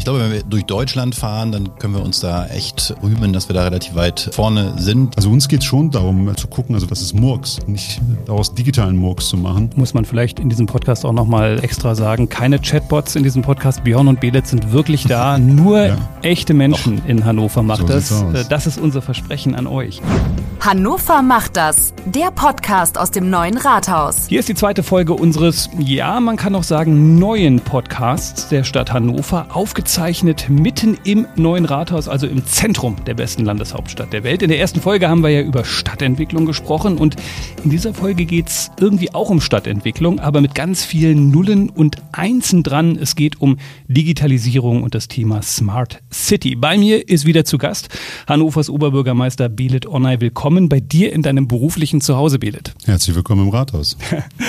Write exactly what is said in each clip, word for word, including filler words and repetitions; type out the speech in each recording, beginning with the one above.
glaube, wenn wir durch Deutschland fahren, dann können wir uns da echt rühmen, dass wir da relativ weit vorne sind. Also uns geht es schon darum zu gucken, also was ist Murks, nicht daraus digitalen Murks zu machen. Muss man vielleicht in diesem Podcast auch nochmal extra sagen, keine Chatbots in diesem Podcast. Björn und Belit sind wirklich da. Nur ja. echte Menschen Doch. in Hannover macht so das. Das ist unser Versprechen an euch. Hannover macht das. Der Podcast aus dem neuen Rathaus. Hier ist die zweite Folge unseres, ja, man kann auch sagen, neuen Podcasts der Stadt Hannover, aufgezeichnet mitten im neuen Rathaus, also im Zentrum der besten Landeshauptstadt der Welt. In der ersten Folge haben wir ja über Stadtentwicklung gesprochen und in dieser Folge geht es irgendwie auch um Stadtentwicklung, aber mit ganz vielen Nullen und Einsen dran. Es geht um Digitalisierung und das Thema Smart City. Bei mir ist wieder zu Gast Hannovers Oberbürgermeister Belit Onay. Willkommen bei dir in deinem beruflichen Zuhause, Belit. Herzlich willkommen im Rathaus.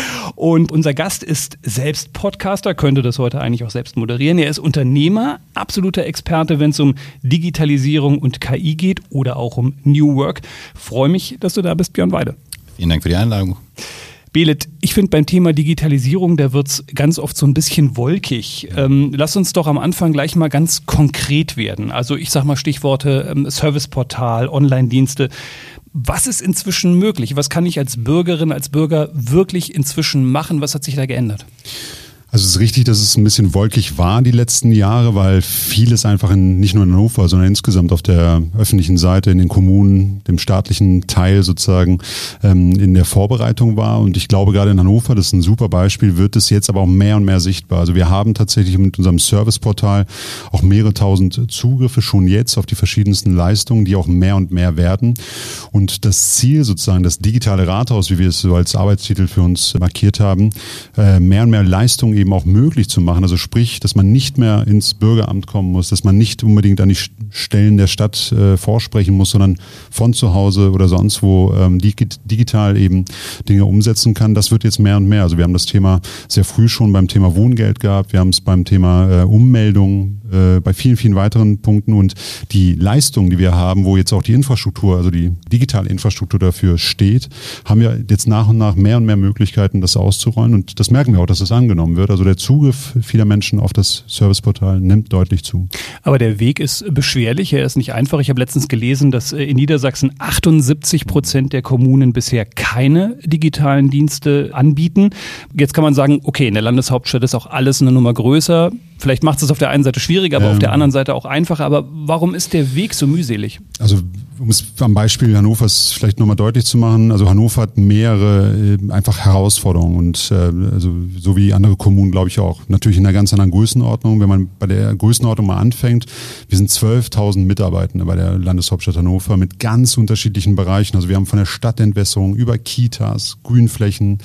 Und unser Gast ist selbst Podcaster, könnte das heute eigentlich auch selbst moderieren. Er ist Unternehmer, absoluter Experte, wenn es um Digitalisierung und K I geht oder auch um New Work. Freue mich, dass du da bist, Björn Weide. Vielen Dank für die Einladung. Belit, ich finde beim Thema Digitalisierung, da wird es ganz oft so ein bisschen wolkig. Ähm, lass uns doch am Anfang gleich mal ganz konkret werden. Also ich sage mal Stichworte ähm, Serviceportal, Online-Dienste. Was ist inzwischen möglich? Was kann ich als Bürgerin, als Bürger wirklich inzwischen machen? Was hat sich da geändert? Also es ist richtig, dass es ein bisschen wolkig war die letzten Jahre, weil vieles einfach in, nicht nur in Hannover, sondern insgesamt auf der öffentlichen Seite, in den Kommunen, dem staatlichen Teil sozusagen ähm, in der Vorbereitung war. Und ich glaube, gerade in Hannover, das ist ein super Beispiel, wird es jetzt aber auch mehr und mehr sichtbar. Also wir haben tatsächlich mit unserem Serviceportal auch mehrere tausend Zugriffe schon jetzt auf die verschiedensten Leistungen, die auch mehr und mehr werden. Und das Ziel sozusagen, das digitale Rathaus, wie wir es so als Arbeitstitel für uns markiert haben, äh, mehr und mehr Leistungen eben auch möglich zu machen. Also sprich, dass man nicht mehr ins Bürgeramt kommen muss, dass man nicht unbedingt an die Stellen der Stadt äh, vorsprechen muss, sondern von zu Hause oder sonst wo ähm, digital eben Dinge umsetzen kann. Das wird jetzt mehr und mehr. Also wir haben das Thema sehr früh schon beim Thema Wohngeld gehabt. Wir haben es beim Thema äh, Ummeldung, äh, bei vielen, vielen weiteren Punkten und die Leistungen, die wir haben, wo jetzt auch die Infrastruktur, also die digitale Infrastruktur dafür steht, haben wir jetzt nach und nach mehr und mehr Möglichkeiten, das auszurollen und das merken wir auch, dass es angenommen wird. Also der Zugriff vieler Menschen auf das Serviceportal nimmt deutlich zu. Aber der Weg ist beschwerlich, er ist nicht einfach. Ich habe letztens gelesen, dass in Niedersachsen achtundsiebzig Prozent der Kommunen bisher keine digitalen Dienste anbieten. Jetzt kann man sagen, okay, in der Landeshauptstadt ist auch alles eine Nummer größer. Vielleicht macht es auf der einen Seite schwieriger, aber ähm, auf der anderen Seite auch einfacher. Aber warum ist der Weg so mühselig? Also um es am Beispiel Hannovers vielleicht nochmal deutlich zu machen, also Hannover hat mehrere äh, einfach Herausforderungen und äh, also so wie andere Kommunen, glaube ich auch. Natürlich in einer ganz anderen Größenordnung. Wenn man bei der Größenordnung mal anfängt, wir sind zwölftausend Mitarbeitende bei der Landeshauptstadt Hannover mit ganz unterschiedlichen Bereichen. Also wir haben von der Stadtentwässerung über Kitas, Grünflächen,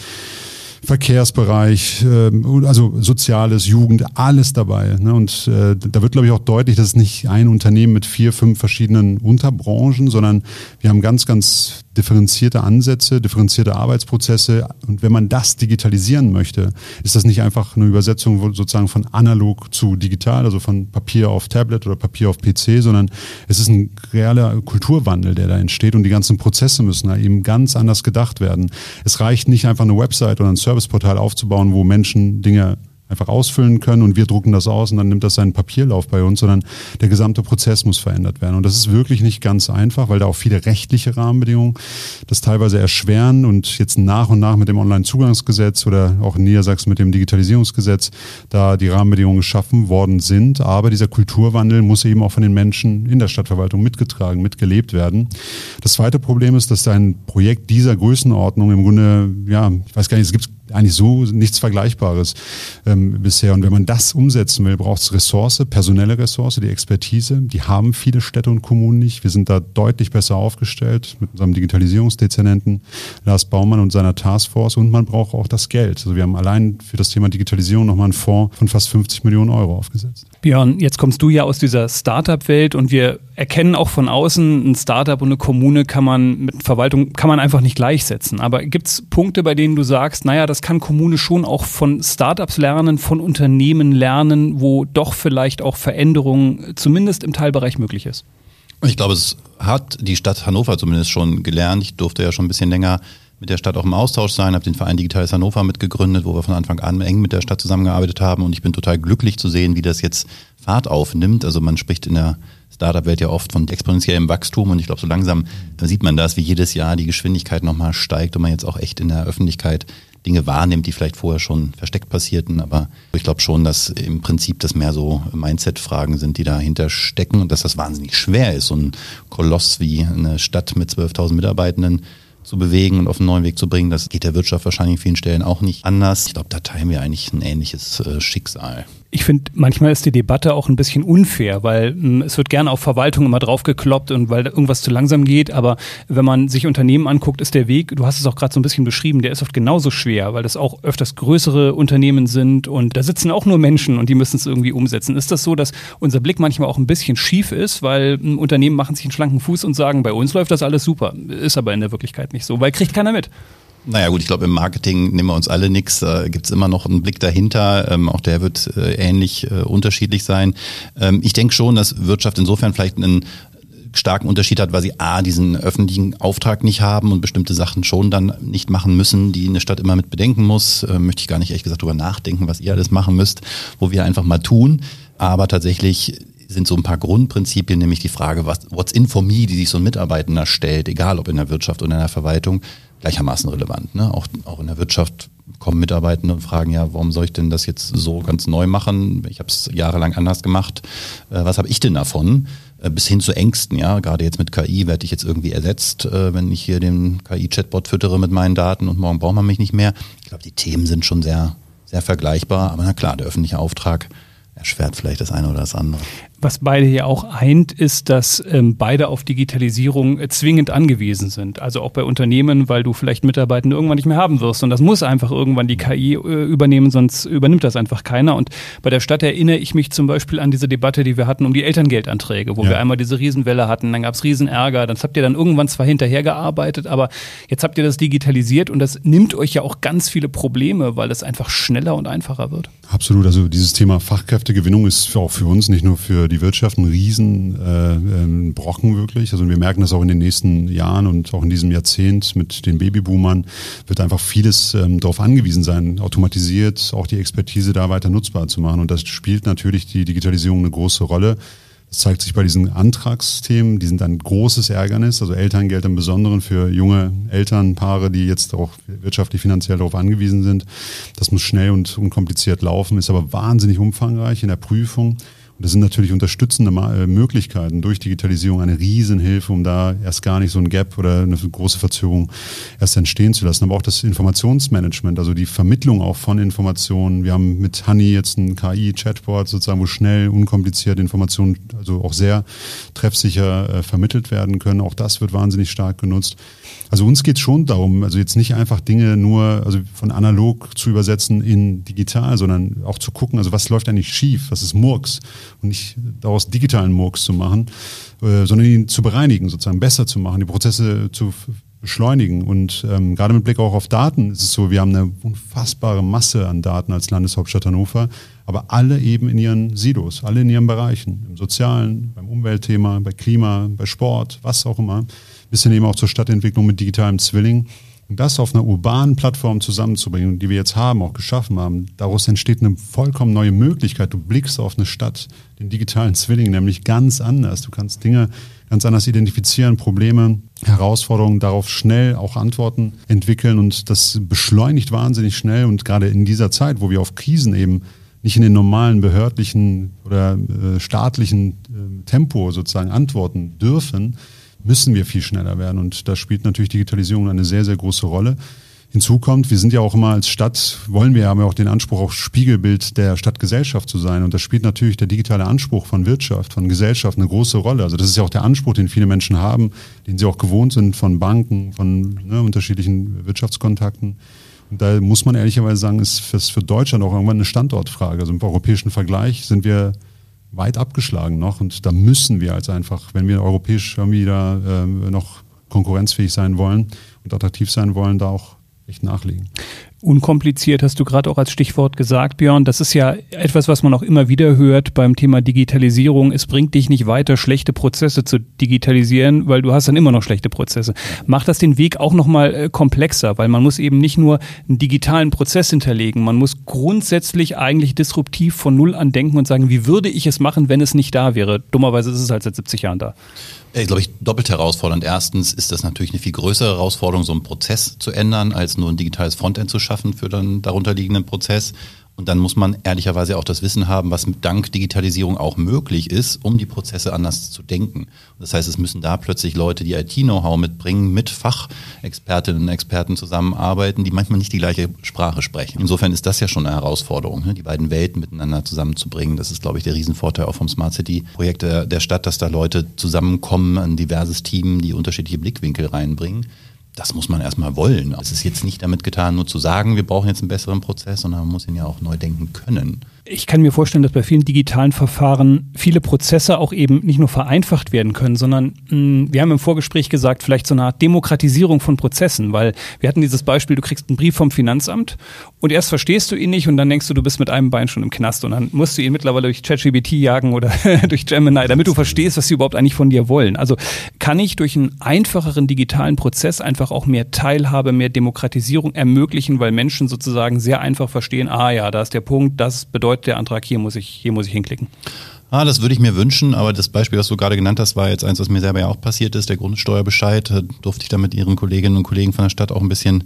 Verkehrsbereich, also Soziales, Jugend, alles dabei. Und da wird, glaube ich, auch deutlich, dass es nicht ein Unternehmen mit vier, fünf verschiedenen Unterbranchen, sondern wir haben ganz, ganz differenzierte Ansätze, differenzierte Arbeitsprozesse. Und wenn man das digitalisieren möchte, ist das nicht einfach eine Übersetzung sozusagen von analog zu digital, also von Papier auf Tablet oder Papier auf P C, sondern es ist ein realer Kulturwandel, der da entsteht und die ganzen Prozesse müssen da eben ganz anders gedacht werden. Es reicht nicht einfach eine Website oder ein Serviceportal aufzubauen, wo Menschen Dinge einfach ausfüllen können und wir drucken das aus und dann nimmt das seinen Papierlauf bei uns, sondern der gesamte Prozess muss verändert werden. Und das ist wirklich nicht ganz einfach, weil da auch viele rechtliche Rahmenbedingungen das teilweise erschweren und jetzt nach und nach mit dem Onlinezugangsgesetz oder auch in Niedersachsen mit dem Digitalisierungsgesetz da die Rahmenbedingungen geschaffen worden sind. Aber dieser Kulturwandel muss eben auch von den Menschen in der Stadtverwaltung mitgetragen, mitgelebt werden. Das zweite Problem ist, dass ein Projekt dieser Größenordnung im Grunde, ja, ich weiß gar nicht, es gibt eigentlich so nichts Vergleichbares ähm, bisher. Und wenn man das umsetzen will, braucht es Ressource, personelle Ressource, die Expertise. Die haben viele Städte und Kommunen nicht. Wir sind da deutlich besser aufgestellt mit unserem Digitalisierungsdezernenten Lars Baumann und seiner Taskforce. Und man braucht auch das Geld. Also wir haben allein für das Thema Digitalisierung nochmal einen Fonds von fast fünfzig Millionen Euro aufgesetzt. Björn, jetzt kommst du ja aus dieser Startup-Welt und wir erkennen auch von außen, ein Startup und eine Kommune kann man mit Verwaltung, kann man einfach nicht gleichsetzen. Aber gibt es Punkte, bei denen du sagst, naja, das kann Kommune schon auch von Startups lernen, von Unternehmen lernen, wo doch vielleicht auch Veränderung zumindest im Teilbereich möglich ist? Ich glaube, es hat die Stadt Hannover zumindest schon gelernt. Ich durfte ja schon ein bisschen länger mit der Stadt auch im Austausch sein, habe den Verein Digitales Hannover mitgegründet, wo wir von Anfang an eng mit der Stadt zusammengearbeitet haben und ich bin total glücklich zu sehen, wie das jetzt Fahrt aufnimmt. Also man spricht in der Startup-Welt ja oft von exponentiellem Wachstum und ich glaube, so langsam da sieht man das, wie jedes Jahr die Geschwindigkeit nochmal steigt und man jetzt auch echt in der Öffentlichkeit Dinge wahrnimmt, die vielleicht vorher schon versteckt passierten. Aber ich glaube schon, dass im Prinzip das mehr so Mindset-Fragen sind, die dahinter stecken und dass das wahnsinnig schwer ist, so ein Koloss wie eine Stadt mit zwölftausend Mitarbeitenden zu bewegen und auf einen neuen Weg zu bringen. Das geht der Wirtschaft wahrscheinlich in vielen Stellen auch nicht anders. Ich glaube, da teilen wir eigentlich ein ähnliches äh, Schicksal. Ich finde, manchmal ist die Debatte auch ein bisschen unfair, weil mh, es wird gerne auf Verwaltung immer draufgekloppt und weil irgendwas zu langsam geht, aber wenn man sich Unternehmen anguckt, ist der Weg, du hast es auch gerade so ein bisschen beschrieben, der ist oft genauso schwer, weil das auch öfters größere Unternehmen sind und da sitzen auch nur Menschen und die müssen es irgendwie umsetzen. Ist das so, dass unser Blick manchmal auch ein bisschen schief ist, weil mh, Unternehmen machen sich einen schlanken Fuß und sagen, bei uns läuft das alles super, ist aber in der Wirklichkeit nicht so, weil kriegt keiner mit. Naja gut, ich glaube im Marketing nehmen wir uns alle nichts, äh, gibt es immer noch einen Blick dahinter, ähm, auch der wird äh, ähnlich äh, unterschiedlich sein. Ähm, ich denke schon, dass Wirtschaft insofern vielleicht einen starken Unterschied hat, weil sie A, diesen öffentlichen Auftrag nicht haben und bestimmte Sachen schon dann nicht machen müssen, die eine Stadt immer mit bedenken muss. Äh, möchte ich gar nicht ehrlich gesagt drüber nachdenken, was ihr alles machen müsst, wo wir einfach mal tun, aber tatsächlich sind so ein paar Grundprinzipien, nämlich die Frage, was, what's in for me, die sich so ein Mitarbeitender stellt, egal ob in der Wirtschaft oder in der Verwaltung, gleichermaßen relevant. Ne? Auch, auch in der Wirtschaft kommen Mitarbeitende und fragen, ja, warum soll ich denn das jetzt so ganz neu machen? Ich habe es jahrelang anders gemacht. Äh, was habe ich denn davon? Äh, bis hin zu Ängsten, ja, gerade jetzt mit K I werde ich jetzt irgendwie ersetzt, äh, wenn ich hier den K I-Chatbot füttere mit meinen Daten und morgen braucht man mich nicht mehr. Ich glaube, die Themen sind schon sehr, sehr vergleichbar, aber na klar, der öffentliche Auftrag erschwert vielleicht das eine oder das andere. Was beide hier auch eint, ist, dass ähm, beide auf Digitalisierung äh, zwingend angewiesen sind. Also auch bei Unternehmen, weil du vielleicht Mitarbeitende irgendwann nicht mehr haben wirst. Und das muss einfach irgendwann die K I äh, übernehmen, sonst übernimmt das einfach keiner. Und bei der Stadt erinnere ich mich zum Beispiel an diese Debatte, die wir hatten um die Elterngeldanträge, wo ja. wir einmal diese Riesenwelle hatten, dann gab es Riesenärger, das habt ihr dann irgendwann zwar hinterhergearbeitet, aber jetzt habt ihr das digitalisiert und das nimmt euch ja auch ganz viele Probleme, weil es einfach schneller und einfacher wird. Absolut, also dieses Thema Fachkräftegewinnung ist auch für uns, nicht nur für die Wirtschaft, ein riesen äh, Brocken wirklich. Also wir merken das auch in den nächsten Jahren und auch in diesem Jahrzehnt mit den Babyboomern wird einfach vieles ähm, darauf angewiesen sein, automatisiert auch die Expertise da weiter nutzbar zu machen. Und das spielt natürlich die Digitalisierung eine große Rolle. Das zeigt sich bei diesen Antragsthemen, die sind ein großes Ärgernis, also Elterngeld im Besonderen für junge Elternpaare, die jetzt auch wirtschaftlich, finanziell darauf angewiesen sind. Das muss schnell und unkompliziert laufen, ist aber wahnsinnig umfangreich in der Prüfung. Und das sind natürlich unterstützende Möglichkeiten durch Digitalisierung eine Riesenhilfe, um da erst gar nicht so ein Gap oder eine große Verzögerung erst entstehen zu lassen. Aber auch das Informationsmanagement, also die Vermittlung auch von Informationen. Wir haben mit Honey jetzt ein K I-Chatbot sozusagen, wo schnell, unkompliziert Informationen, also auch sehr treffsicher äh, vermittelt werden können. Auch das wird wahnsinnig stark genutzt. Also uns geht es schon darum, also jetzt nicht einfach Dinge nur also von analog zu übersetzen in digital, sondern auch zu gucken, also was läuft eigentlich schief, was ist Murks und nicht daraus digitalen Murks zu machen, äh, sondern ihn zu bereinigen, sozusagen besser zu machen, die Prozesse zu beschleunigen. Und ähm, gerade mit Blick auch auf Daten ist es so, wir haben eine unfassbare Masse an Daten als Landeshauptstadt Hannover, aber alle eben in ihren Silos, alle in ihren Bereichen, im Sozialen, beim Umweltthema, bei Klima, bei Sport, was auch immer, bis hin eben auch zur Stadtentwicklung mit digitalem Zwilling. Und das auf einer urbanen Plattform zusammenzubringen, die wir jetzt haben, auch geschaffen haben, daraus entsteht eine vollkommen neue Möglichkeit. Du blickst auf eine Stadt, den digitalen Zwilling, nämlich ganz anders. Du kannst Dinge ganz anders identifizieren, Probleme, Herausforderungen, darauf schnell auch Antworten entwickeln und das beschleunigt wahnsinnig schnell und gerade in dieser Zeit, wo wir auf Krisen eben nicht in den normalen behördlichen oder äh, staatlichen äh, Tempo sozusagen antworten dürfen, müssen wir viel schneller werden und da spielt natürlich Digitalisierung eine sehr, sehr große Rolle. Hinzu kommt, wir sind ja auch immer als Stadt, wollen wir, haben ja auch den Anspruch, auch Spiegelbild der Stadtgesellschaft zu sein und da spielt natürlich der digitale Anspruch von Wirtschaft, von Gesellschaft eine große Rolle. Also das ist ja auch der Anspruch, den viele Menschen haben, den sie auch gewohnt sind von Banken, von ne, unterschiedlichen Wirtschaftskontakten. Und da muss man ehrlicherweise sagen, ist das für Deutschland auch irgendwann eine Standortfrage. Also im europäischen Vergleich sind wir weit abgeschlagen noch und da müssen wir als einfach, wenn wir europäisch irgendwie da äh, noch konkurrenzfähig sein wollen und attraktiv sein wollen, da auch echt nachlegen. Unkompliziert hast du gerade auch als Stichwort gesagt, Björn. Das ist ja etwas, was man auch immer wieder hört beim Thema Digitalisierung. Es bringt dich nicht weiter, schlechte Prozesse zu digitalisieren, weil du hast dann immer noch schlechte Prozesse. Macht das den Weg auch nochmal komplexer, weil man muss eben nicht nur einen digitalen Prozess hinterlegen, man muss grundsätzlich eigentlich disruptiv von Null an denken und sagen, wie würde ich es machen, wenn es nicht da wäre? Dummerweise ist es halt seit siebzig Jahren da. Ich glaube, ich doppelt herausfordernd. Erstens ist das natürlich eine viel größere Herausforderung, so einen Prozess zu ändern, als nur ein digitales Frontend zu schaffen für den darunterliegenden Prozess. Und dann muss man ehrlicherweise auch das Wissen haben, was dank Digitalisierung auch möglich ist, um die Prozesse anders zu denken. Das heißt, es müssen da plötzlich Leute, die I T-Know-how mitbringen, mit Fachexpertinnen und Experten zusammenarbeiten, die manchmal nicht die gleiche Sprache sprechen. Insofern ist das ja schon eine Herausforderung, die beiden Welten miteinander zusammenzubringen. Das ist, glaube ich, der Riesenvorteil auch vom Smart City-Projekt der Stadt, dass da Leute zusammenkommen, ein diverses Team, die unterschiedliche Blickwinkel reinbringen. Das muss man erstmal wollen. Es ist jetzt nicht damit getan, nur zu sagen, wir brauchen jetzt einen besseren Prozess, sondern man muss ihn ja auch neu denken können. Ich kann mir vorstellen, dass bei vielen digitalen Verfahren viele Prozesse auch eben nicht nur vereinfacht werden können, sondern mh, wir haben im Vorgespräch gesagt, vielleicht so eine Art Demokratisierung von Prozessen, weil wir hatten dieses Beispiel, du kriegst einen Brief vom Finanzamt und erst verstehst du ihn nicht und dann denkst du, du bist mit einem Bein schon im Knast und dann musst du ihn mittlerweile durch ChatGPT jagen oder durch Gemini, damit du verstehst, was sie überhaupt eigentlich von dir wollen. Also kann ich durch einen einfacheren digitalen Prozess einfach auch mehr Teilhabe, mehr Demokratisierung ermöglichen, weil Menschen sozusagen sehr einfach verstehen, ah ja, da ist der Punkt, das bedeutet der Antrag, hier muss ich, hier muss ich hinklicken. Ah, das würde ich mir wünschen, aber das Beispiel, was du gerade genannt hast, war jetzt eins, was mir selber ja auch passiert ist, der Grundsteuerbescheid. Da durfte ich da mit Ihren Kolleginnen und Kollegen von der Stadt auch ein bisschen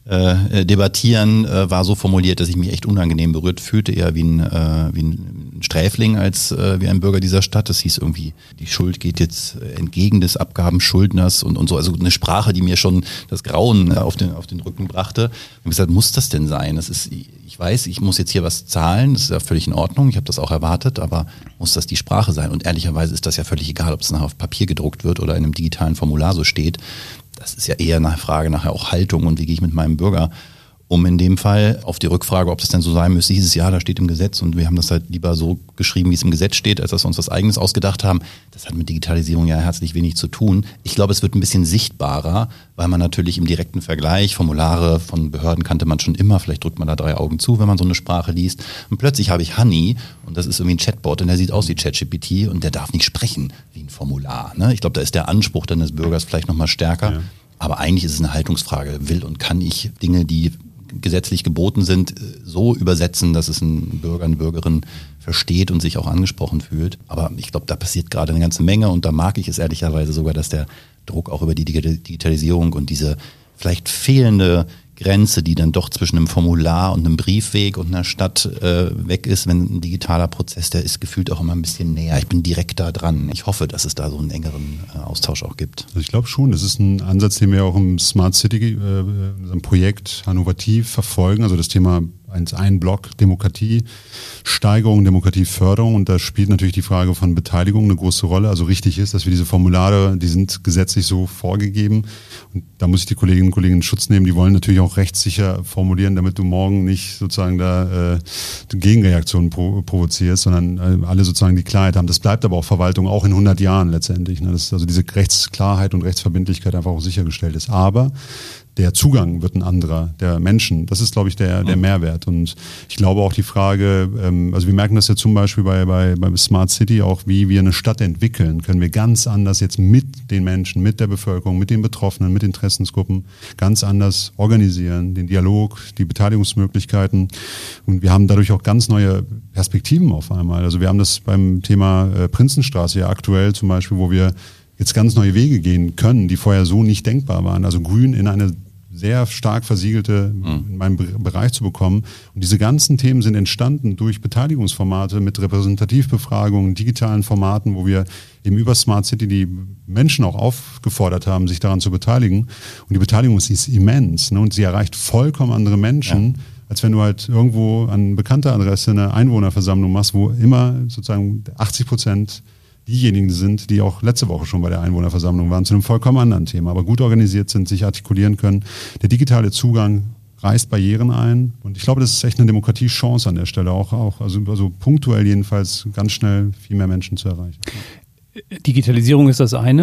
äh, debattieren, äh, war so formuliert, dass ich mich echt unangenehm berührt fühlte, eher wie ein, äh, wie ein Sträfling als äh, wie ein Bürger dieser Stadt. Das hieß irgendwie, die Schuld geht jetzt entgegen des Abgabenschuldners und, und so. Also eine Sprache, die mir schon das Grauen auf den, auf den Rücken brachte. Und ich habe gesagt, muss das denn sein? Das ist, ich weiß, ich muss jetzt hier was zahlen, das ist ja völlig in Ordnung, ich habe das auch erwartet, aber muss das die Sprache sein? Und ehrlicherweise ist das ja völlig egal, ob es nachher auf Papier gedruckt wird oder in einem digitalen Formular so steht. Das ist ja eher eine Frage nachher auch Haltung und wie gehe ich mit meinem Bürger um. In dem Fall auf die Rückfrage, ob das denn so sein müsste, hieß es ja, da steht im Gesetz und wir haben das halt lieber so geschrieben, wie es im Gesetz steht, als dass wir uns was Eigenes ausgedacht haben. Das hat mit Digitalisierung ja herzlich wenig zu tun. Ich glaube, es wird ein bisschen sichtbarer, weil man natürlich im direkten Vergleich, Formulare von Behörden kannte man schon immer, vielleicht drückt man da drei Augen zu, wenn man so eine Sprache liest. Und plötzlich habe ich Honey und das ist irgendwie ein Chatbot und der sieht aus wie ChatGPT und der darf nicht sprechen wie ein Formular. Ne? Ich glaube, da ist der Anspruch dann des Bürgers vielleicht nochmal stärker. Ja. Aber eigentlich ist es eine Haltungsfrage. Will und kann ich Dinge, die gesetzlich geboten sind, so übersetzen, dass es ein Bürger, eine Bürgerin versteht und sich auch angesprochen fühlt. Aber ich glaube, da passiert gerade eine ganze Menge und da mag ich es ehrlicherweise sogar, dass der Druck auch über die Digitalisierung und diese vielleicht fehlende Grenze, die dann doch zwischen einem Formular und einem Briefweg und einer Stadt äh, weg ist, wenn ein digitaler Prozess, der ist gefühlt auch immer ein bisschen näher. Ich bin direkt da dran. Ich hoffe, dass es da so einen engeren äh, Austausch auch gibt. Also ich glaube schon, das ist ein Ansatz, den wir auch im Smart City äh, im Projekt innovativ verfolgen. Also das Thema ein Block Demokratie, Steigerung, Demokratieförderung und da spielt natürlich die Frage von Beteiligung eine große Rolle. Also richtig ist, dass wir diese Formulare, die sind gesetzlich so vorgegeben und da muss ich die Kolleginnen und Kollegen in Schutz nehmen, die wollen natürlich auch rechtssicher formulieren, damit du morgen nicht sozusagen da äh, Gegenreaktionen pro- provozierst, sondern äh, alle sozusagen die Klarheit haben. Das bleibt aber auch Verwaltung auch in hundert Jahren letztendlich, ne? Dass also diese Rechtsklarheit und Rechtsverbindlichkeit einfach auch sichergestellt ist. Aber der Zugang wird ein anderer, der Menschen. Das ist, glaube ich, der, der Mehrwert. Und ich glaube auch die Frage, ähm, also wir merken das ja zum Beispiel bei, bei, bei Smart City auch, wie wir eine Stadt entwickeln, können wir ganz anders jetzt mit den Menschen, mit der Bevölkerung, mit den Betroffenen, mit Interessensgruppen ganz anders organisieren, den Dialog, die Beteiligungsmöglichkeiten. Und wir haben dadurch auch ganz neue Perspektiven auf einmal. Also wir haben das beim Thema äh, Prinzenstraße ja aktuell zum Beispiel, wo wir jetzt ganz neue Wege gehen können, die vorher so nicht denkbar waren. Also Grün in eine sehr stark versiegelte, in meinem Bereich zu bekommen. Und diese ganzen Themen sind entstanden durch Beteiligungsformate mit Repräsentativbefragungen, digitalen Formaten, wo wir eben über Smart City die Menschen auch aufgefordert haben, sich daran zu beteiligen. Und die Beteiligung ist immens, ne? Und sie erreicht vollkommen andere Menschen, ja, als wenn du halt irgendwo an bekannter Adresse eine Einwohnerversammlung machst, wo immer sozusagen achtzig Prozent diejenigen sind, die auch letzte Woche schon bei der Einwohnerversammlung waren, zu einem vollkommen anderen Thema, aber gut organisiert sind, sich artikulieren können. Der digitale Zugang reißt Barrieren ein und ich glaube, das ist echt eine Demokratiechance an der Stelle auch, auch also, also punktuell jedenfalls ganz schnell viel mehr Menschen zu erreichen. Digitalisierung ist das eine.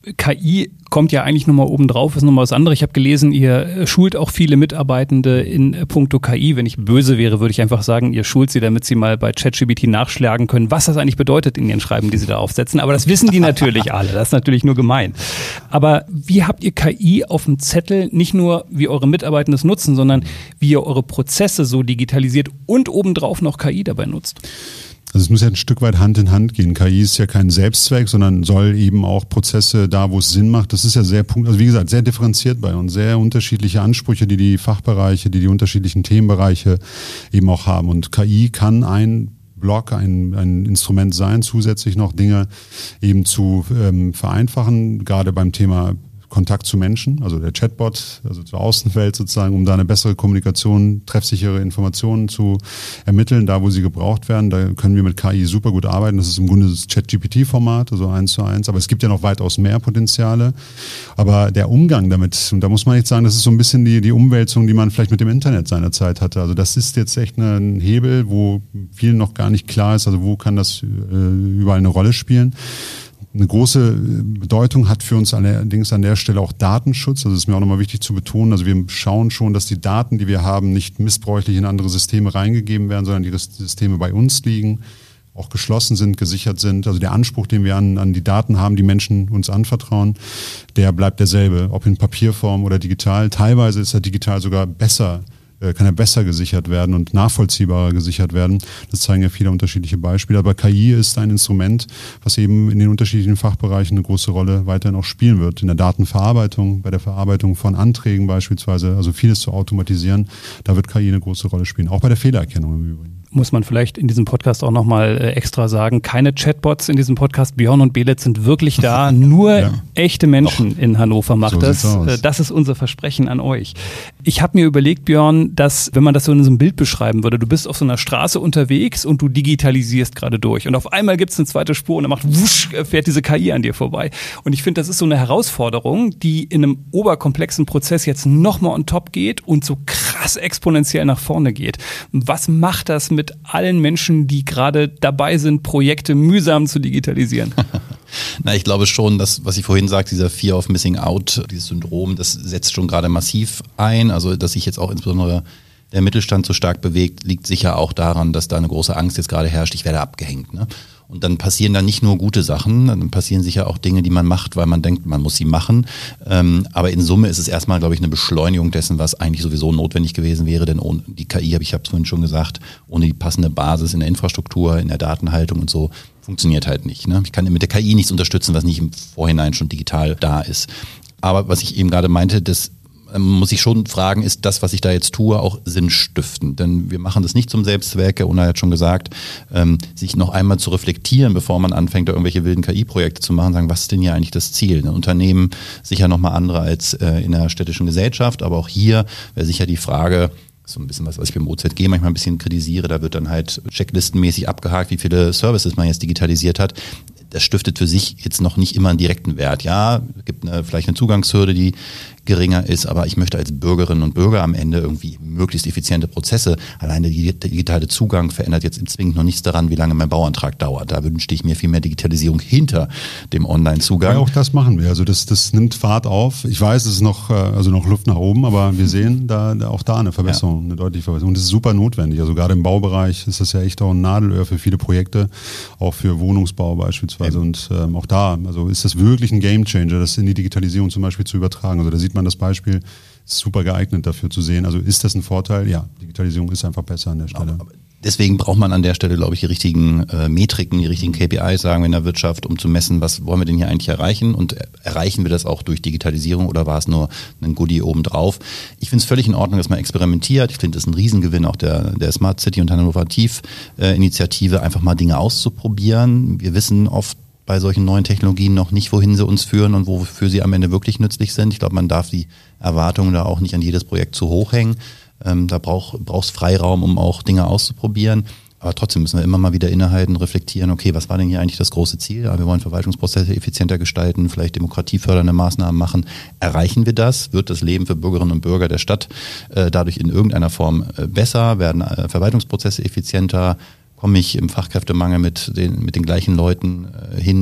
K I kommt ja eigentlich nochmal oben drauf, ist nochmal was anderes. Ich habe gelesen, ihr schult auch viele Mitarbeitende in puncto K I. Wenn ich böse wäre, würde ich einfach sagen, ihr schult sie, damit sie mal bei ChatGPT nachschlagen können, was das eigentlich bedeutet in ihren Schreiben, die sie da aufsetzen. Aber das wissen die natürlich alle. Das ist natürlich nur gemein. Aber wie habt ihr K I auf dem Zettel, nicht nur wie eure Mitarbeitenden es nutzen, sondern wie ihr eure Prozesse so digitalisiert und obendrauf noch K I dabei nutzt? Also es muss ja ein Stück weit Hand in Hand gehen. K I ist ja kein Selbstzweck, sondern soll eben auch Prozesse da, wo es Sinn macht. Das ist ja sehr, also wie gesagt, sehr differenziert bei uns. Sehr unterschiedliche Ansprüche, die die Fachbereiche, die die unterschiedlichen Themenbereiche eben auch haben. Und K I kann ein Block, ein, ein Instrument sein, zusätzlich noch Dinge eben zu ähm, vereinfachen, gerade beim Thema Kontakt zu Menschen, also der Chatbot, also zur Außenwelt sozusagen, um da eine bessere Kommunikation, treffsichere Informationen zu ermitteln, da wo sie gebraucht werden. Da können wir mit K I super gut arbeiten. Das ist im Grunde das ChatGPT-Format, also eins zu eins. Aber es gibt ja noch weitaus mehr Potenziale. Aber der Umgang damit, und da muss man nicht sagen, das ist so ein bisschen die, die Umwälzung, die man vielleicht mit dem Internet seinerzeit hatte. Also das ist jetzt echt ein Hebel, wo vielen noch gar nicht klar ist, also wo kann das äh, überall eine Rolle spielen. Eine große Bedeutung hat für uns allerdings an der Stelle auch Datenschutz. Also das ist mir auch nochmal wichtig zu betonen. Also wir schauen schon, dass die Daten, die wir haben, nicht missbräuchlich in andere Systeme reingegeben werden, sondern die Systeme bei uns liegen, auch geschlossen sind, gesichert sind. Also der Anspruch, den wir an, an die Daten haben, die Menschen uns anvertrauen, der bleibt derselbe, ob in Papierform oder digital. Teilweise ist er digital sogar besser, kann er besser gesichert werden und nachvollziehbarer gesichert werden. Das zeigen ja viele unterschiedliche Beispiele. Aber K I ist ein Instrument, was eben in den unterschiedlichen Fachbereichen eine große Rolle weiterhin auch spielen wird. In der Datenverarbeitung, bei der Verarbeitung von Anträgen beispielsweise, also vieles zu automatisieren, da wird K I eine große Rolle spielen. Auch bei der Fehlererkennung im Übrigen. Muss man vielleicht in diesem Podcast auch nochmal äh, extra sagen, keine Chatbots in diesem Podcast. Björn und Belit sind wirklich da. Nur ja. echte Menschen Doch. in Hannover macht so das. Äh, das ist unser Versprechen an euch. Ich habe mir überlegt, Björn, dass, wenn man das so in so einem Bild beschreiben würde, du bist auf so einer Straße unterwegs und du digitalisierst gerade durch. Und auf einmal gibt es eine zweite Spur und dann macht wusch, fährt diese K I an dir vorbei. Und ich finde, das ist so eine Herausforderung, die in einem oberkomplexen Prozess jetzt nochmal on top geht und so krass exponentiell nach vorne geht. Was macht das mit allen Menschen, die gerade dabei sind, Projekte mühsam zu digitalisieren? Na, ich glaube schon, dass, was ich vorhin sagte, dieser Fear of Missing Out, dieses Syndrom, das setzt schon gerade massiv ein. Also, dass sich jetzt auch insbesondere der Mittelstand so stark bewegt, liegt sicher auch daran, dass da eine große Angst jetzt gerade herrscht, ich werde abgehängt. Ne? Und dann passieren da nicht nur gute Sachen, dann passieren sicher auch Dinge, die man macht, weil man denkt, man muss sie machen. Ähm, aber in Summe ist es erstmal, glaube ich, eine Beschleunigung dessen, was eigentlich sowieso notwendig gewesen wäre. Denn ohne die K I, habe ich habe es vorhin schon gesagt, ohne die passende Basis in der Infrastruktur, in der Datenhaltung und so, funktioniert halt nicht. Ne? Ich kann mit der K I nichts unterstützen, was nicht im Vorhinein schon digital da ist. Aber was ich eben gerade meinte, das muss ich schon fragen, ist das, was ich da jetzt tue, auch sinnstiftend? Denn wir machen das nicht zum Selbstzweck, Una hat schon gesagt, ähm, sich noch einmal zu reflektieren, bevor man anfängt, da irgendwelche wilden K I-Projekte zu machen, sagen, was ist denn hier eigentlich das Ziel? Ein Unternehmen sicher nochmal andere als äh, in der städtischen Gesellschaft, aber auch hier wäre sicher die Frage, so ein bisschen was, was ich beim O Z G manchmal ein bisschen kritisiere, da wird dann halt checklistenmäßig abgehakt, wie viele Services man jetzt digitalisiert hat. Das stiftet für sich jetzt noch nicht immer einen direkten Wert. Ja, es gibt eine, vielleicht eine Zugangshürde, die geringer ist, aber ich möchte als Bürgerinnen und Bürger am Ende irgendwie möglichst effiziente Prozesse. Alleine der digitale Zugang verändert jetzt zwingend noch nichts daran, wie lange mein Bauantrag dauert. Da wünschte ich mir viel mehr Digitalisierung hinter dem Online-Zugang. Ja, auch das machen wir. Also das, das nimmt Fahrt auf. Ich weiß, es ist noch, also noch Luft nach oben, aber wir sehen da, da auch da eine Verbesserung, ja. eine deutliche Verbesserung. Und das ist super notwendig. Also gerade im Baubereich ist das ja echt auch ein Nadelöhr für viele Projekte, auch für Wohnungsbau beispielsweise. Ja. Und ähm, auch da, also ist das wirklich ein Gamechanger, das in die Digitalisierung zum Beispiel zu übertragen. Also da sieht man das Beispiel, ist super geeignet dafür zu sehen. Also ist das ein Vorteil? Ja, Digitalisierung ist einfach besser an der Stelle. Aber, aber deswegen braucht man an der Stelle, glaube ich, die richtigen äh, Metriken, die richtigen K P Is, sagen wir in der Wirtschaft, um zu messen, was wollen wir denn hier eigentlich erreichen und erreichen wir das auch durch Digitalisierung oder war es nur ein Goodie obendrauf? Ich finde es völlig in Ordnung, dass man experimentiert. Ich finde, das ist ein Riesengewinn auch der, der Smart City und Hannover-Initiative, einfach mal Dinge auszuprobieren. Wir wissen oft bei solchen neuen Technologien noch nicht, wohin sie uns führen und wofür sie am Ende wirklich nützlich sind. Ich glaube, man darf die Erwartungen da auch nicht an jedes Projekt zu hoch hängen. Ähm, da braucht brauchst Freiraum, um auch Dinge auszuprobieren. Aber trotzdem müssen wir immer mal wieder innehalten, reflektieren, okay, was war denn hier eigentlich das große Ziel? Ja, wir wollen Verwaltungsprozesse effizienter gestalten, vielleicht demokratiefördernde Maßnahmen machen. Erreichen wir das? Wird das Leben für Bürgerinnen und Bürger der Stadt äh, dadurch in irgendeiner Form äh, besser? Werden äh, Verwaltungsprozesse effizienter? Komme ich im Fachkräftemangel mit den, mit den gleichen Leuten äh, hin,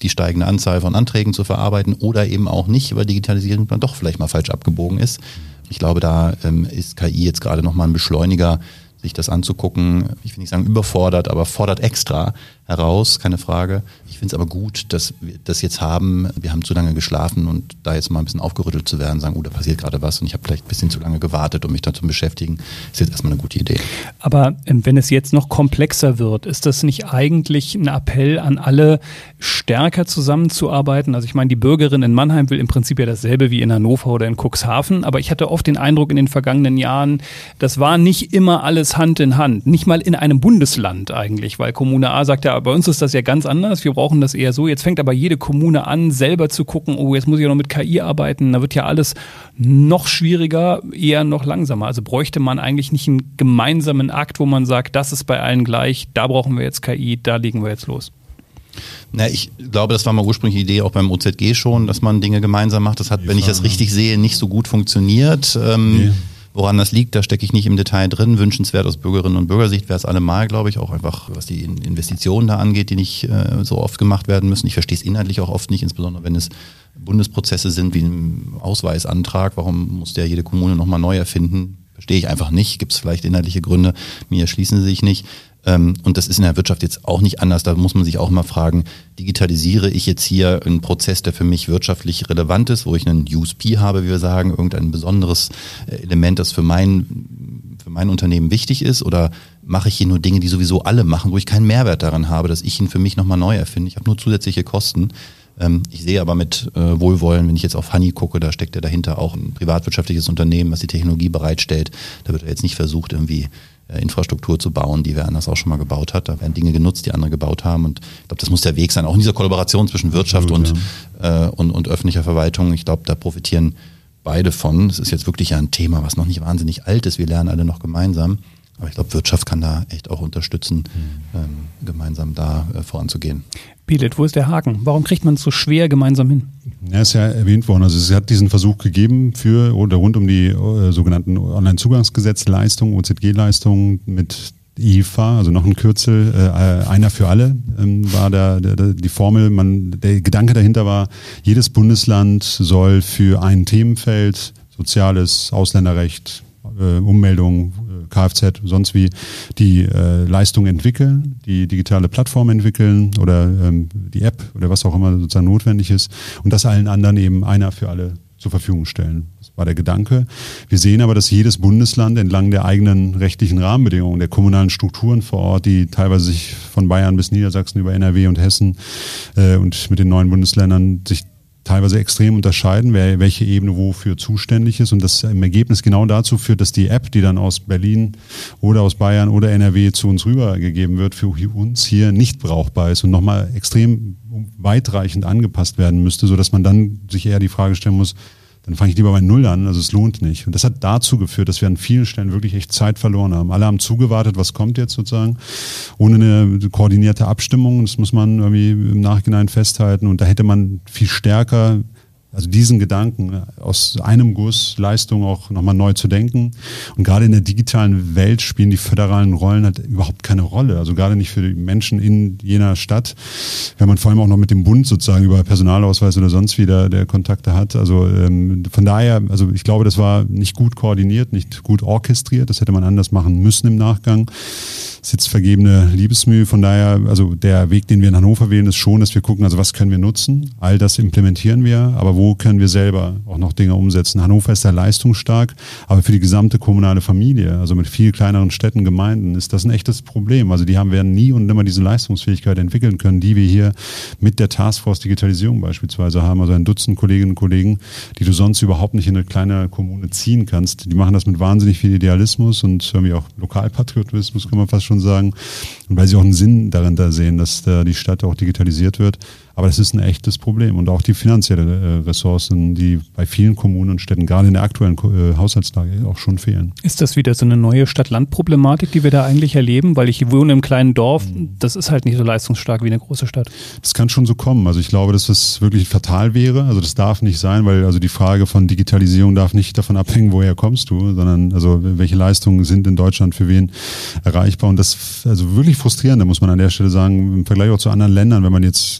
die steigende Anzahl von Anträgen zu verarbeiten oder eben auch nicht, weil Digitalisierung dann doch vielleicht mal falsch abgebogen ist. Ich glaube, da ähm, ist K I jetzt gerade nochmal ein Beschleuniger, sich das anzugucken. Ich will nicht sagen überfordert, aber fordert extra heraus, keine Frage. Ich finde es aber gut, dass wir das jetzt haben. Wir haben zu lange geschlafen und da jetzt mal ein bisschen aufgerüttelt zu werden, sagen, oh, da passiert gerade was und ich habe vielleicht ein bisschen zu lange gewartet, um mich da zu beschäftigen, ist jetzt erstmal eine gute Idee. Aber wenn es jetzt noch komplexer wird, ist das nicht eigentlich ein Appell an alle, stärker zusammenzuarbeiten? Also ich meine, die Bürgerin in Mannheim will im Prinzip ja dasselbe wie in Hannover oder in Cuxhaven, aber ich hatte oft den Eindruck in den vergangenen Jahren, das war nicht immer alles Hand in Hand, nicht mal in einem Bundesland eigentlich, weil Kommune A sagt ja, bei uns ist das ja ganz anders, wir brauchen das eher so. Jetzt fängt aber jede Kommune an, selber zu gucken, oh, jetzt muss ich ja noch mit K I arbeiten, da wird ja alles noch schwieriger, eher noch langsamer. Also bräuchte man eigentlich nicht einen gemeinsamen Akt, wo man sagt, das ist bei allen gleich, da brauchen wir jetzt K I, da legen wir jetzt los. Na, ich glaube, das war mal ursprünglich die Idee auch beim O Z G schon, dass man Dinge gemeinsam macht. Das hat, wenn ich das richtig sehe, nicht so gut funktioniert. Ähm, nee. Woran das liegt, da stecke ich nicht im Detail drin. Wünschenswert aus Bürgerinnen und Bürgersicht wäre es allemal, glaube ich, auch einfach, was die Investitionen da angeht, die nicht äh, so oft gemacht werden müssen. Ich verstehe es inhaltlich auch oft nicht, insbesondere wenn es Bundesprozesse sind wie ein Ausweisantrag. Warum muss der jede Kommune nochmal neu erfinden? Verstehe ich einfach nicht. Gibt es vielleicht inhaltliche Gründe, mir erschließen sie sich nicht. Und das ist in der Wirtschaft jetzt auch nicht anders. Da muss man sich auch mal fragen, digitalisiere ich jetzt hier einen Prozess, der für mich wirtschaftlich relevant ist, wo ich einen U S P habe, wie wir sagen, irgendein besonderes Element, das für mein, für mein Unternehmen wichtig ist, oder mache ich hier nur Dinge, die sowieso alle machen, wo ich keinen Mehrwert daran habe, dass ich ihn für mich nochmal neu erfinde. Ich habe nur zusätzliche Kosten. Ich sehe aber mit äh, Wohlwollen, wenn ich jetzt auf Honey gucke, da steckt ja dahinter auch ein privatwirtschaftliches Unternehmen, was die Technologie bereitstellt. Da wird ja jetzt nicht versucht, irgendwie äh, Infrastruktur zu bauen, die wer anders auch schon mal gebaut hat. Da werden Dinge genutzt, die andere gebaut haben. Und ich glaube, das muss der Weg sein, auch in dieser Kollaboration zwischen Wirtschaft Absolut, und, ja. äh, und, und öffentlicher Verwaltung. Ich glaube, da profitieren beide von. Es ist jetzt wirklich ja ein Thema, was noch nicht wahnsinnig alt ist. Wir lernen alle noch gemeinsam. Aber ich glaube, Wirtschaft kann da echt auch unterstützen, mhm. ähm, gemeinsam da äh, voranzugehen. Pilet, wo ist der Haken? Warum kriegt man es so schwer gemeinsam hin? Ja, ist ja erwähnt worden. Also es hat diesen Versuch gegeben für oder rund um die äh, sogenannten Onlinezugangsgesetzleistungen, O Z G-Leistungen mit I F A, also noch ein Kürzel, äh, einer für alle, ähm, war der, der, die Formel. Man, der Gedanke dahinter war, jedes Bundesland soll für ein Themenfeld, Soziales, Ausländerrecht, äh, Ummeldung, Kfz, sonst wie, die äh, Leistung entwickeln, die digitale Plattform entwickeln oder ähm, die App oder was auch immer sozusagen notwendig ist und das allen anderen eben einer für alle zur Verfügung stellen. Das war der Gedanke. Wir sehen aber, dass jedes Bundesland entlang der eigenen rechtlichen Rahmenbedingungen, der kommunalen Strukturen vor Ort, die teilweise sich von Bayern bis Niedersachsen über N R W und Hessen äh, und mit den neuen Bundesländern sich teilweise extrem unterscheiden, wer welche Ebene wofür zuständig ist und das im Ergebnis genau dazu führt, dass die App, die dann aus Berlin oder aus Bayern oder N R W zu uns rübergegeben wird, für uns hier nicht brauchbar ist und nochmal extrem weitreichend angepasst werden müsste, sodass man dann sich eher die Frage stellen muss, dann fange ich lieber bei Null an, also es lohnt nicht. Und das hat dazu geführt, dass wir an vielen Stellen wirklich echt Zeit verloren haben. Alle haben zugewartet, was kommt jetzt sozusagen, ohne eine koordinierte Abstimmung. Das muss man irgendwie im Nachhinein festhalten. Und da hätte man viel stärker, also diesen Gedanken aus einem Guss Leistung auch nochmal neu zu denken. Und gerade in der digitalen Welt spielen die föderalen Rollen halt überhaupt keine Rolle. Also gerade nicht für die Menschen in jener Stadt. Wenn man vor allem auch noch mit dem Bund sozusagen über Personalausweis oder sonst wieder der Kontakte hat. Also ähm, von daher, also ich glaube, das war nicht gut koordiniert, nicht gut orchestriert. Das hätte man anders machen müssen im Nachgang. Das ist jetzt vergebene Liebesmühe. Von daher, also der Weg, den wir in Hannover wählen, ist schon, dass wir gucken, also was können wir nutzen? All das implementieren wir, aber wo können wir selber auch noch Dinge umsetzen? Hannover ist da leistungsstark, aber für die gesamte kommunale Familie, also mit viel kleineren Städten, Gemeinden, ist das ein echtes Problem. Also die haben, werden nie und nimmer diese Leistungsfähigkeit entwickeln können, die wir hier mit der Taskforce Digitalisierung beispielsweise haben. Also ein Dutzend Kolleginnen und Kollegen, die du sonst überhaupt nicht in eine kleine Kommune ziehen kannst. Die machen das mit wahnsinnig viel Idealismus und irgendwie auch Lokalpatriotismus, kann man fast schon sagen. Und weil sie auch einen Sinn darin da sehen, dass da die Stadt auch digitalisiert wird. Aber das ist ein echtes Problem und auch die finanziellen äh, Ressourcen, die bei vielen Kommunen und Städten gerade in der aktuellen äh, Haushaltslage auch schon fehlen. Ist das wieder so eine neue Stadt-Land-Problematik, die wir da eigentlich erleben? Weil ich wohne im kleinen Dorf, das ist halt nicht so leistungsstark wie eine große Stadt. Das kann schon so kommen. Also ich glaube, dass das wirklich fatal wäre. Also das darf nicht sein, weil also die Frage von Digitalisierung darf nicht davon abhängen, woher kommst du, sondern also welche Leistungen sind in Deutschland für wen erreichbar. Und das also wirklich frustrierend, da muss man an der Stelle sagen, im Vergleich auch zu anderen Ländern, wenn man jetzt, also man muss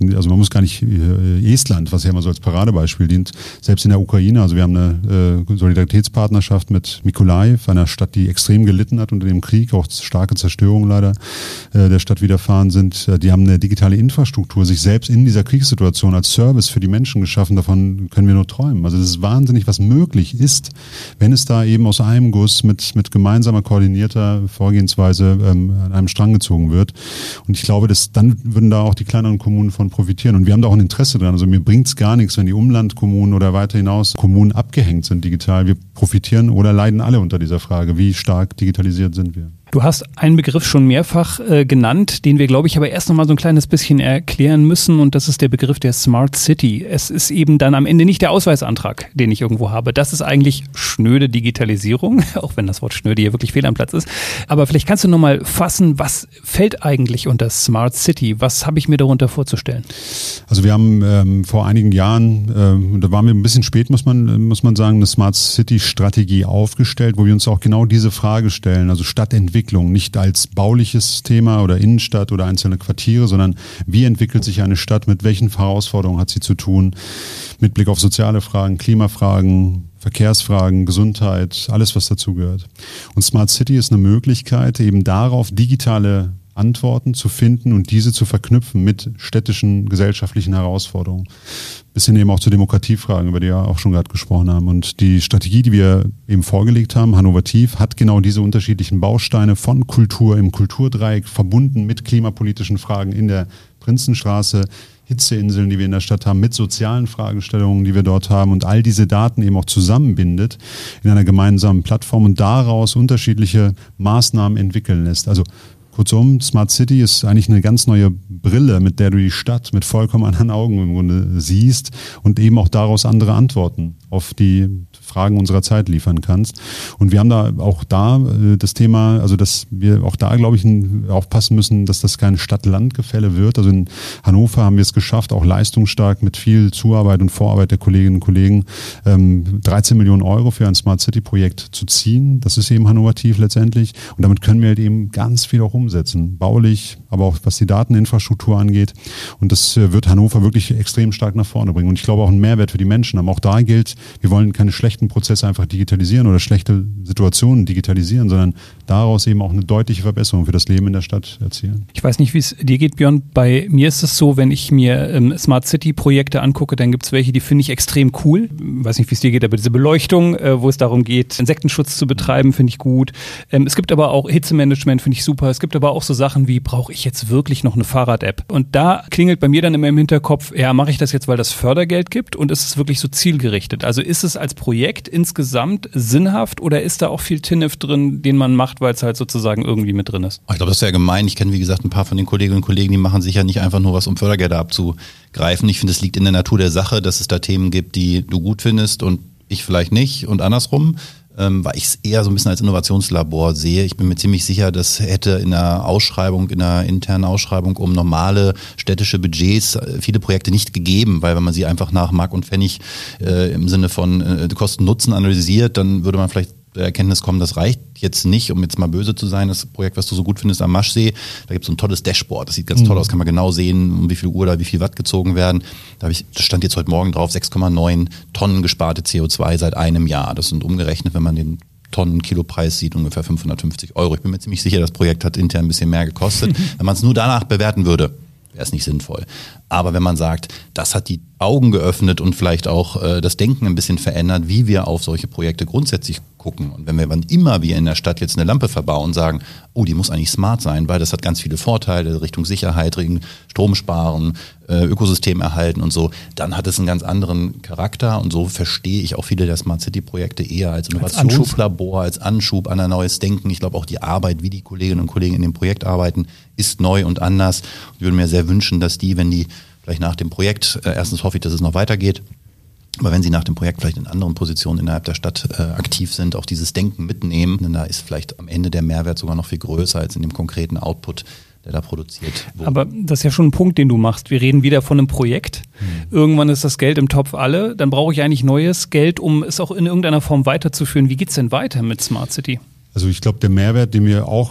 muss gar nicht äh, Estland, was ja immer so als Paradebeispiel dient, selbst in der Ukraine, also wir haben eine äh, Solidaritätspartnerschaft mit Mykolaiv, einer Stadt, die extrem gelitten hat unter dem Krieg, auch starke Zerstörungen leider äh, der Stadt widerfahren sind. Die haben eine digitale Infrastruktur sich selbst in dieser Kriegssituation als Service für die Menschen geschaffen, davon können wir nur träumen. Also das ist wahnsinnig, was möglich ist, wenn es da eben aus einem Guss mit, mit gemeinsamer, koordinierter Vorgehensweise ähm, an einem Strang gezogen wird. Und ich glaube, dass dann würden da auch die kleineren Kommunen von profitieren. Und wir haben da auch ein Interesse dran. Also mir bringt es gar nichts, wenn die Umlandkommunen oder weiter hinaus Kommunen abgehängt sind digital. Wir profitieren oder leiden alle unter dieser Frage, wie stark digitalisiert sind wir. Du hast einen Begriff schon mehrfach äh, genannt, den wir, glaube ich, aber erst noch mal so ein kleines bisschen erklären müssen, und das ist der Begriff der Smart City. Es ist eben dann am Ende nicht der Ausweisantrag, den ich irgendwo habe. Das ist eigentlich schnöde Digitalisierung, auch wenn das Wort schnöde hier wirklich fehl am Platz ist. Aber vielleicht kannst du noch mal fassen, was fällt eigentlich unter Smart City? Was habe ich mir darunter vorzustellen? Also wir haben ähm, vor einigen Jahren, ähm, da waren wir ein bisschen spät, muss man, muss man sagen, eine Smart City Strategie aufgestellt, wo wir uns auch genau diese Frage stellen, also Stadtentwicklung. Nicht als bauliches Thema oder Innenstadt oder einzelne Quartiere, sondern wie entwickelt sich eine Stadt, mit welchen Herausforderungen hat sie zu tun, mit Blick auf soziale Fragen, Klimafragen, Verkehrsfragen, Gesundheit, alles was dazugehört. Und Smart City ist eine Möglichkeit, eben darauf digitale Antworten zu finden und diese zu verknüpfen mit städtischen, gesellschaftlichen Herausforderungen. Bis hin eben auch zu Demokratiefragen, über die wir auch schon gerade gesprochen haben. Und die Strategie, die wir eben vorgelegt haben, Hannovertiv, hat genau diese unterschiedlichen Bausteine von Kultur im Kulturdreieck verbunden mit klimapolitischen Fragen in der Prinzenstraße, Hitzeinseln, die wir in der Stadt haben, mit sozialen Fragestellungen, die wir dort haben, und all diese Daten eben auch zusammenbindet in einer gemeinsamen Plattform und daraus unterschiedliche Maßnahmen entwickeln lässt. Also kurzum, Smart City ist eigentlich eine ganz neue Brille, mit der du die Stadt mit vollkommen anderen Augen im Grunde siehst und eben auch daraus andere Antworten auf die Fragen unserer Zeit liefern kannst. Und wir haben da auch da äh, das Thema, also dass wir auch da, glaube ich, ein, aufpassen müssen, dass das kein Stadt-Land-Gefälle wird. Also in Hannover haben wir es geschafft, auch leistungsstark mit viel Zuarbeit und Vorarbeit der Kolleginnen und Kollegen ähm, dreizehn Millionen Euro für ein Smart City-Projekt zu ziehen. Das ist eben Hannovertiv letztendlich. Und damit können wir halt eben ganz viel auch umsetzen. Baulich, aber auch was die Dateninfrastruktur angeht. Und das äh, wird Hannover wirklich extrem stark nach vorne bringen. Und ich glaube auch einen Mehrwert für die Menschen. Aber auch da gilt, wir wollen keine schlechten Prozesse einfach digitalisieren oder schlechte Situationen digitalisieren, sondern daraus eben auch eine deutliche Verbesserung für das Leben in der Stadt erzielen. Ich weiß nicht, wie es dir geht, Björn. Bei mir ist es so, wenn ich mir ähm, Smart City Projekte angucke, dann gibt es welche, die finde ich extrem cool. Ich weiß nicht, wie es dir geht, aber diese Beleuchtung, äh, wo es darum geht, Insektenschutz zu betreiben, finde ich gut. Ähm, es gibt aber auch Hitzemanagement, finde ich super. Es gibt aber auch so Sachen wie, brauche ich jetzt wirklich noch eine Fahrrad-App? Und da klingelt bei mir dann immer im Hinterkopf, ja, mache ich das jetzt, weil das Fördergeld gibt, und ist es wirklich so zielgerichtet? Also ist es als Projekt insgesamt sinnhaft oder ist da auch viel Tinnef drin, den man macht, weil es halt sozusagen irgendwie mit drin ist? Ich glaube, das ist ja gemein. Ich kenne, wie gesagt, ein paar von den Kolleginnen und Kollegen, die machen sich ja nicht einfach nur was, um Fördergelder abzugreifen. Ich finde, es liegt in der Natur der Sache, dass es da Themen gibt, die du gut findest und ich vielleicht nicht und andersrum. Ähm, weil ich es eher so ein bisschen als Innovationslabor sehe. Ich bin mir ziemlich sicher, das hätte in einer Ausschreibung, in einer internen Ausschreibung um normale städtische Budgets viele Projekte nicht gegeben, weil wenn man sie einfach nach Mark und Pfennig äh, im Sinne von äh, Kosten-Nutzen analysiert, dann würde man vielleicht der Erkenntnis kommen, das reicht jetzt nicht, um jetzt mal böse zu sein, das Projekt, was du so gut findest am Maschsee, da gibt es so ein tolles Dashboard, das sieht ganz mhm. toll aus, kann man genau sehen, um wie viel Uhr da wie viel Watt gezogen werden. Da habe ich, das stand jetzt heute Morgen drauf, sechs Komma neun Tonnen gesparte C O zwei seit einem Jahr. Das sind umgerechnet, wenn man den Tonnen-Kilopreis sieht, ungefähr fünfhundertfünfzig Euro. Ich bin mir ziemlich sicher, das Projekt hat intern ein bisschen mehr gekostet. Wenn man es nur danach bewerten würde, wäre es nicht sinnvoll. Aber wenn man sagt, das hat die Augen geöffnet und vielleicht auch äh, das Denken ein bisschen verändert, wie wir auf solche Projekte grundsätzlich gucken. Und wenn wir wann immer wir in der Stadt jetzt eine Lampe verbauen und sagen, oh, die muss eigentlich smart sein, weil das hat ganz viele Vorteile Richtung Sicherheit, Richtung Strom sparen, äh, Ökosystem erhalten und so, dann hat es einen ganz anderen Charakter. Und so verstehe ich auch viele der Smart City Projekte eher als Innovationslabor, als Anschub an ein neues Denken. Ich glaube auch die Arbeit, wie die Kolleginnen und Kollegen in dem Projekt arbeiten, ist neu und anders. Ich würde mir sehr wünschen, dass die, wenn die vielleicht nach dem Projekt, äh, erstens hoffe ich, dass es noch weitergeht, aber wenn sie nach dem Projekt vielleicht in anderen Positionen innerhalb der Stadt äh, aktiv sind, auch dieses Denken mitnehmen, denn da ist vielleicht am Ende der Mehrwert sogar noch viel größer als in dem konkreten Output, der da produziert wurde. Aber das ist ja schon ein Punkt, den du machst. Wir reden wieder von einem Projekt. Hm. Irgendwann ist das Geld im Topf alle. Dann brauche ich eigentlich neues Geld, um es auch in irgendeiner Form weiterzuführen. Wie geht's denn weiter mit Smart City? Also ich glaube, der Mehrwert, den wir auch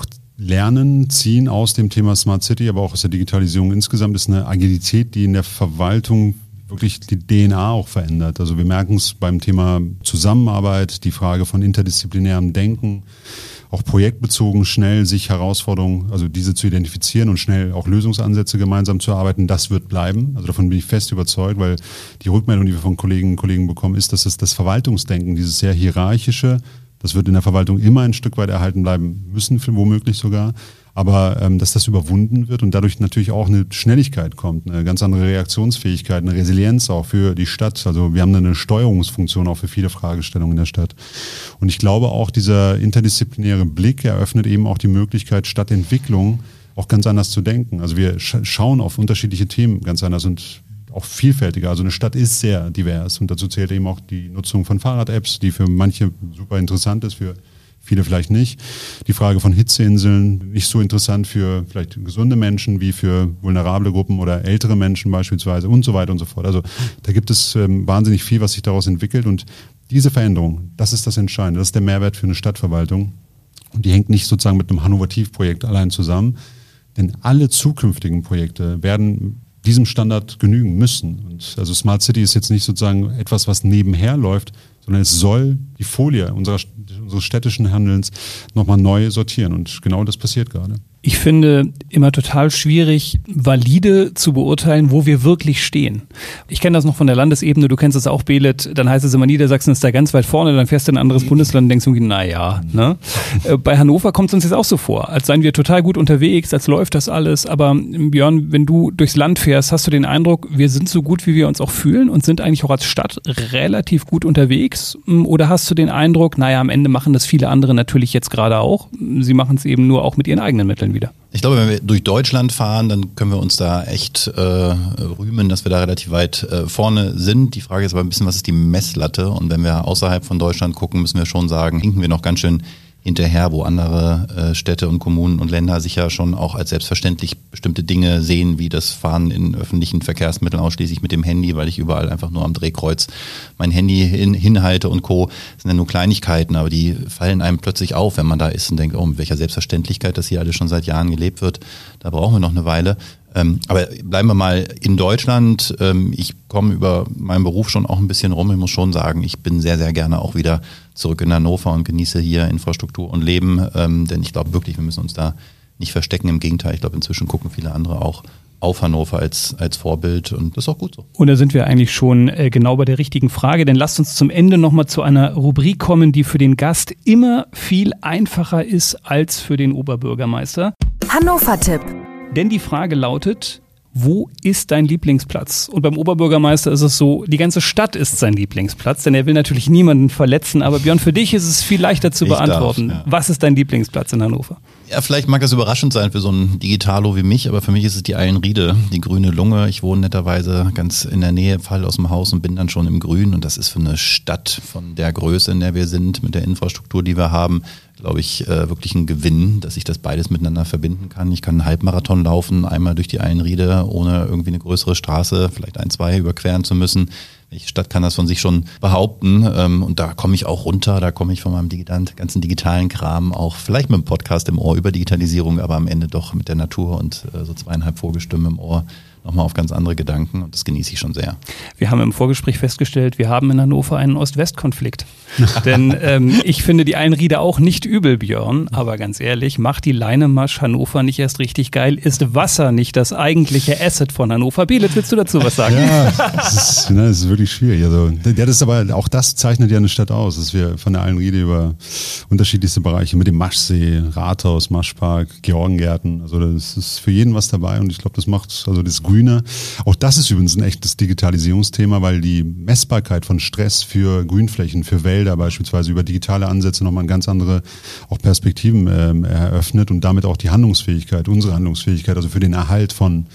lernen, ziehen aus dem Thema Smart City, aber auch aus der Digitalisierung insgesamt, ist eine Agilität, die in der Verwaltung wirklich die D N A auch verändert. Also wir merken es beim Thema Zusammenarbeit, die Frage von interdisziplinärem Denken, auch projektbezogen schnell sich Herausforderungen, also diese zu identifizieren und schnell auch Lösungsansätze gemeinsam zu erarbeiten, das wird bleiben. Also davon bin ich fest überzeugt, weil die Rückmeldung, die wir von Kolleginnen und Kollegen bekommen, ist, dass es das Verwaltungsdenken, dieses sehr hierarchische, das wird in der Verwaltung immer ein Stück weit erhalten bleiben müssen, womöglich sogar. Aber ähm, dass das überwunden wird und dadurch natürlich auch eine Schnelligkeit kommt, eine ganz andere Reaktionsfähigkeit, eine Resilienz auch für die Stadt. Also wir haben eine Steuerungsfunktion auch für viele Fragestellungen in der Stadt. Und ich glaube auch, dieser interdisziplinäre Blick eröffnet eben auch die Möglichkeit, Stadtentwicklung auch ganz anders zu denken. Also wir sch- schauen auf unterschiedliche Themen ganz anders und auch vielfältiger. Also eine Stadt ist sehr divers und dazu zählt eben auch die Nutzung von Fahrrad-Apps, die für manche super interessant ist, für viele vielleicht nicht. Die Frage von Hitzeinseln, nicht so interessant für vielleicht gesunde Menschen wie für vulnerable Gruppen oder ältere Menschen beispielsweise und so weiter und so fort. Also da gibt es ähm, wahnsinnig viel, was sich daraus entwickelt und diese Veränderung, das ist das Entscheidende, das ist der Mehrwert für eine Stadtverwaltung und die hängt nicht sozusagen mit einem Hannover-Tief-Projekt allein zusammen, denn alle zukünftigen Projekte werden diesem Standard genügen müssen. Und also Smart City ist jetzt nicht sozusagen etwas, was nebenher läuft, sondern es soll die Folie unserer, unseres städtischen Handelns nochmal neu sortieren. Und genau das passiert gerade. Ich finde immer total schwierig, valide zu beurteilen, wo wir wirklich stehen. Ich kenne das noch von der Landesebene, du kennst es auch, Belit, dann heißt es immer, Niedersachsen ist da ganz weit vorne, dann fährst du in ein anderes Bundesland und denkst irgendwie, naja, ne? Bei Hannover kommt es uns jetzt auch so vor, als seien wir total gut unterwegs, als läuft das alles, aber Björn, wenn du durchs Land fährst, hast du den Eindruck, wir sind so gut, wie wir uns auch fühlen und sind eigentlich auch als Stadt relativ gut unterwegs, oder hast du den Eindruck, naja, am Ende machen das viele andere natürlich jetzt gerade auch, sie machen es eben nur auch mit ihren eigenen Mitteln wieder? Ich glaube, wenn wir durch Deutschland fahren, dann können wir uns da echt äh, rühmen, dass wir da relativ weit äh, vorne sind. Die Frage ist aber ein bisschen, was ist die Messlatte? Und wenn wir außerhalb von Deutschland gucken, müssen wir schon sagen, hinken wir noch ganz schön hinterher, wo andere äh, Städte und Kommunen und Länder sicher schon auch als selbstverständlich bestimmte Dinge sehen, wie das Fahren in öffentlichen Verkehrsmitteln ausschließlich mit dem Handy, weil ich überall einfach nur am Drehkreuz mein Handy hin, hinhalte und Co. Das sind ja nur Kleinigkeiten, aber die fallen einem plötzlich auf, wenn man da ist und denkt, oh, mit welcher Selbstverständlichkeit das hier alles schon seit Jahren gelebt wird. Da brauchen wir noch eine Weile. Ähm, aber bleiben wir mal in Deutschland. Ähm, ich komme über meinen Beruf schon auch ein bisschen rum. Ich muss schon sagen, ich bin sehr, sehr gerne auch wieder zurück in Hannover und genieße hier Infrastruktur und Leben. Ähm, denn ich glaube wirklich, wir müssen uns da nicht verstecken. Im Gegenteil, ich glaube, inzwischen gucken viele andere auch auf Hannover als, als Vorbild und das ist auch gut so. Und da sind wir eigentlich schon äh, genau bei der richtigen Frage, denn lasst uns zum Ende nochmal zu einer Rubrik kommen, die für den Gast immer viel einfacher ist als für den Oberbürgermeister. Hannover-Tipp. Denn die Frage lautet, wo ist dein Lieblingsplatz? Und beim Oberbürgermeister ist es so, die ganze Stadt ist sein Lieblingsplatz, denn er will natürlich niemanden verletzen. Aber Björn, für dich ist es viel leichter zu ich beantworten. Darf, ja. Was ist dein Lieblingsplatz in Hannover? Ja, vielleicht mag das überraschend sein für so einen Digitalo wie mich, aber für mich ist es die Eilenriede, die grüne Lunge. Ich wohne netterweise ganz in der Nähe, fall aus dem Haus und bin dann schon im Grün. Und das ist für eine Stadt von der Größe, in der wir sind, mit der Infrastruktur, die wir haben, glaube ich, äh, wirklich ein Gewinn, dass ich das beides miteinander verbinden kann. Ich kann einen Halbmarathon laufen, einmal durch die Eilenriede, ohne irgendwie eine größere Straße, vielleicht ein, zwei überqueren zu müssen. Die Stadt kann das von sich schon behaupten ähm, und da komme ich auch runter, da komme ich von meinem digitalen, ganzen digitalen Kram auch vielleicht mit einem Podcast im Ohr über Digitalisierung, aber am Ende doch mit der Natur und äh, so zweieinhalb Vogelstimmen im Ohr nochmal auf ganz andere Gedanken und das genieße ich schon sehr. Wir haben im Vorgespräch festgestellt, wir haben in Hannover einen Ost-West-Konflikt. Denn ähm, ich finde die Eilenriede auch nicht übel, Björn, aber ganz ehrlich, macht die Leinemasch Hannover nicht erst richtig geil? Ist Wasser nicht das eigentliche Asset von Hannover? Belit, willst du dazu was sagen? Ja, das ist, ne, das ist wirklich schwierig. Also, ja, das ist aber, auch das zeichnet ja eine Stadt aus, dass wir von der Eilenriede über unterschiedlichste Bereiche mit dem Maschsee, Rathaus, Maschpark, Georgengärten, also das ist für jeden was dabei und ich glaube, das macht, also das Grüne, auch das ist übrigens ein echtes Digitalisierungsthema, weil die Messbarkeit von Stress für Grünflächen, für Wälder beispielsweise über digitale Ansätze nochmal ganz andere auch Perspektiven ähm, eröffnet und damit auch die Handlungsfähigkeit, unsere Handlungsfähigkeit, also für den Erhalt von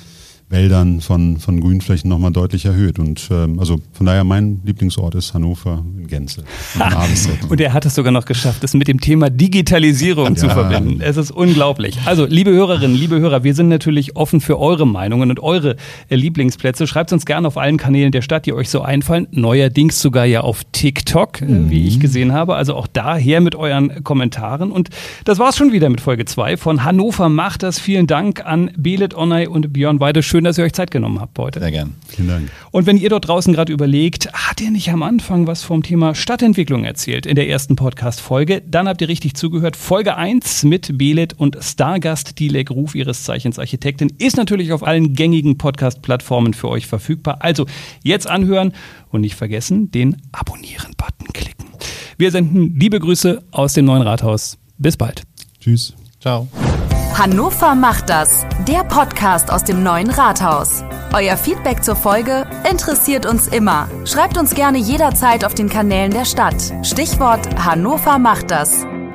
Wäldern, von, von Grünflächen nochmal deutlich erhöht. Und ähm, also von daher mein Lieblingsort ist Hannover in Gänze. Und er hat es sogar noch geschafft, es mit dem Thema Digitalisierung ja. zu verbinden. Es ist unglaublich. Also liebe Hörerinnen, liebe Hörer, wir sind natürlich offen für eure Meinungen und eure äh, Lieblingsplätze. Schreibt uns gerne auf allen Kanälen der Stadt, die euch so einfallen. Neuerdings sogar ja auf TikTok, mhm. äh, wie ich gesehen habe. Also auch daher mit euren Kommentaren. Und das war's schon wieder mit Folge zwei von Hannover macht das. Vielen Dank an Belit Onay und Björn Weide. Schön, dass ihr euch Zeit genommen habt heute. Sehr gern. Vielen Dank. Und wenn ihr dort draußen gerade überlegt, hat ihr nicht am Anfang was vom Thema Stadtentwicklung erzählt in der ersten Podcast-Folge, dann habt ihr richtig zugehört. Folge eins mit Belit und Stargast Dilek Ruf, ihres Zeichens Architektin, ist natürlich auf allen gängigen Podcast-Plattformen für euch verfügbar. Also jetzt anhören und nicht vergessen, den Abonnieren-Button klicken. Wir senden liebe Grüße aus dem neuen Rathaus. Bis bald. Tschüss. Ciao. Hannover macht das, der Podcast aus dem neuen Rathaus. Euer Feedback zur Folge interessiert uns immer. Schreibt uns gerne jederzeit auf den Kanälen der Stadt. Stichwort Hannover macht das.